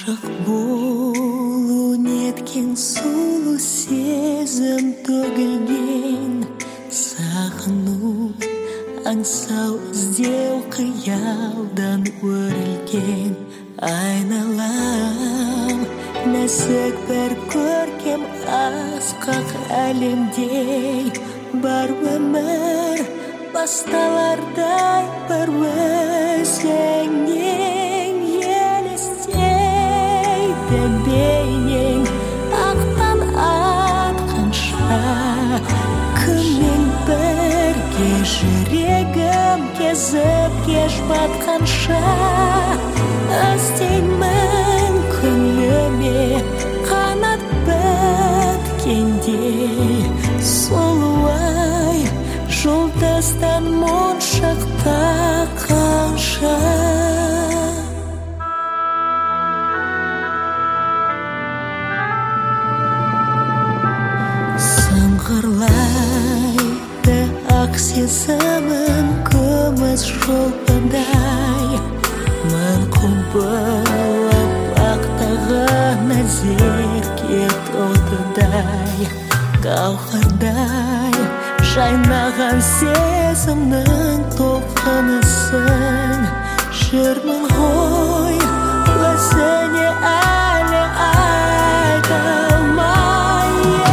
Ғашық болу неткен сұлу сезім төгілген, сағыну аңсау іздеу қиялдан өрілген. Айналам нәзік бір көркем асқақ әлемде, бар өмір басталардай бір өзіңнен елестейді бейнең. ақтан атқанша күнмен бірге жүрегім кезіп кеш батқанша, іздеймін күніме қанат біткендей. Сұлу-ай жұлдыздан моншақта қанша. Сыңғырлайды ақ сезімім күміс шолпандай, мың құбылып ақтаған нәзік отындай, гауһардай жайнаған сезімнің толқынысың. Жүрмін ғой өзіңе әлі айта алмай,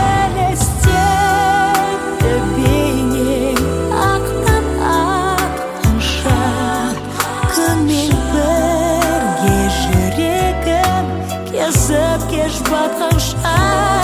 елестейді бейнең ақтан атқанша, күнмен бірге жүрегім кезіп кеш батқанша.